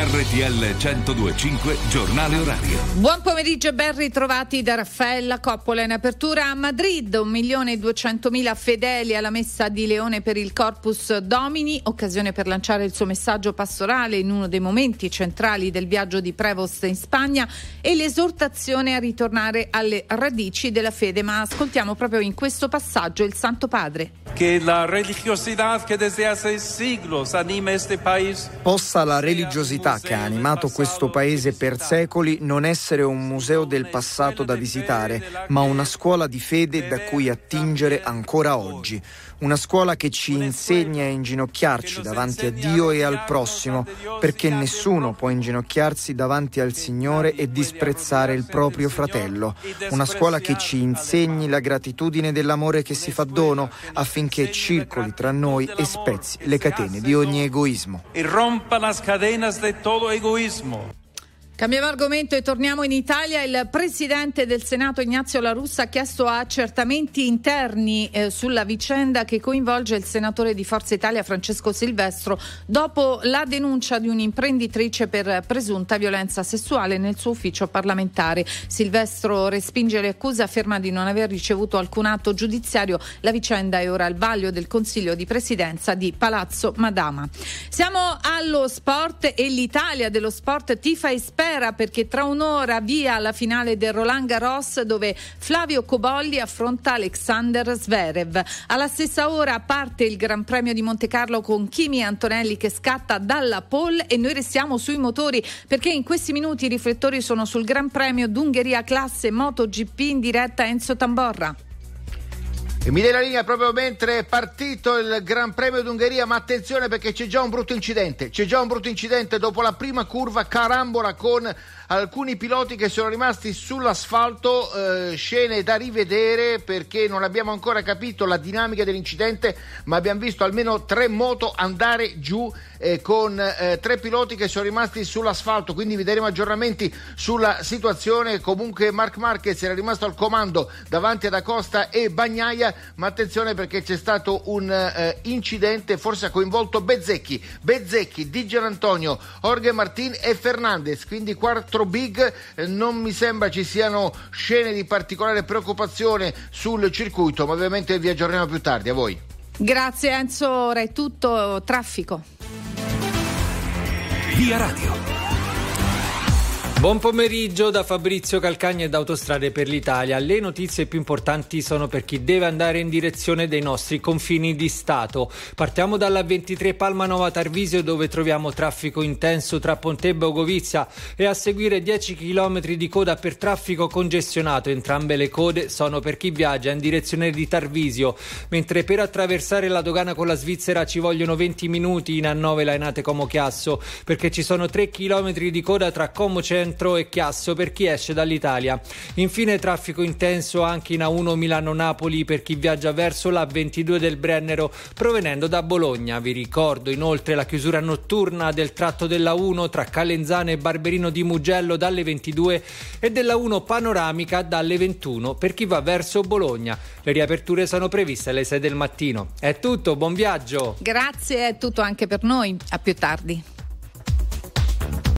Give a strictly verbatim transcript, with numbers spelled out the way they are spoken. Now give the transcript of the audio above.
R T L centodue e cinque giornale orario. Buon pomeriggio e ben ritrovati da Raffaella Coppola. In apertura a Madrid, un milione e duecentomila fedeli alla messa di Leone per il Corpus Domini, occasione per lanciare il suo messaggio pastorale in uno dei momenti centrali del viaggio di Prevost in Spagna e l'esortazione a ritornare alle radici della fede. Ma ascoltiamo proprio in questo passaggio il Santo Padre. Che la religiosidad que desde hace siglos anima este país. Possa la religiosità che ha animato questo paese per secoli non essere un museo del passato da visitare, ma una scuola di fede da cui attingere ancora oggi. Una scuola che ci insegna a inginocchiarci davanti a Dio e al prossimo, perché nessuno può inginocchiarsi davanti al Signore e disprezzare il proprio fratello. Una scuola che ci insegni la gratitudine dell'amore che si fa dono, affinché circoli tra noi e spezzi le catene di ogni egoismo. E rompa las cadenas de todo egoísmo. Cambiamo argomento e torniamo in Italia. Il presidente del Senato Ignazio La Russa ha chiesto accertamenti interni eh, sulla vicenda che coinvolge il senatore di Forza Italia Francesco Silvestro dopo la denuncia di un'imprenditrice per presunta violenza sessuale nel suo ufficio parlamentare. Silvestro respinge le accuse, afferma di non aver ricevuto alcun atto giudiziario. La vicenda è ora al vaglio del Consiglio di Presidenza di Palazzo Madama. Siamo allo sport e l'Italia dello sport tifa e spera perché tra un'ora via la finale del Roland Garros, dove Flavio Cobolli affronta Alexander Zverev. Alla stessa ora parte il Gran Premio di Montecarlo con Kimi Antonelli che scatta dalla pole e noi restiamo sui motori perché in questi minuti i riflettori sono sul Gran Premio d'Ungheria classe MotoGP in diretta. Enzo Tamborra. E mi dai la linea proprio mentre è partito il Gran Premio d'Ungheria, ma attenzione perché c'è già un brutto incidente, c'è già un brutto incidente dopo la prima curva, carambola con alcuni piloti che sono rimasti sull'asfalto, eh, scene da rivedere perché non abbiamo ancora capito la dinamica dell'incidente, ma abbiamo visto almeno tre moto andare giù eh, con eh, tre piloti che sono rimasti sull'asfalto, quindi vi daremo aggiornamenti sulla situazione. Comunque Marc Marquez era rimasto al comando davanti ad Acosta e Bagnaia, ma attenzione perché c'è stato un eh, incidente, forse ha coinvolto Bezzecchi, Bezzecchi, Di Gianantonio, Jorge Martin e Fernandez, quindi quattro big. Eh, non mi sembra ci siano scene di particolare preoccupazione sul circuito, ma ovviamente vi aggiorneremo più tardi. A voi. Grazie Enzo, ora è tutto. Traffico. Via Radio. Buon pomeriggio da Fabrizio Calcagna e da Autostrade per l'Italia. Le notizie più importanti sono per chi deve andare in direzione dei nostri confini di Stato. Partiamo dalla ventitré Palmanova Tarvisio, dove troviamo traffico intenso tra Pontebba e Ogovizia e a seguire dieci chilometri di coda per traffico congestionato. Entrambe le code sono per chi viaggia in direzione di Tarvisio, mentre per attraversare la dogana con la Svizzera ci vogliono venti minuti in A nove Lainate Como Chiasso, perché ci sono tre chilometri di coda tra Como Centro e Chiasso per chi esce dall'Italia. Infine traffico intenso anche in A uno Milano-Napoli per chi viaggia verso la ventidue del Brennero provenendo da Bologna. Vi ricordo inoltre la chiusura notturna del tratto della uno tra Calenzano e Barberino di Mugello dalle ventidue e della uno panoramica dalle ventuno per chi va verso Bologna. Le riaperture sono previste alle sei del mattino. È tutto, buon viaggio. Grazie, è tutto anche per noi. A più tardi.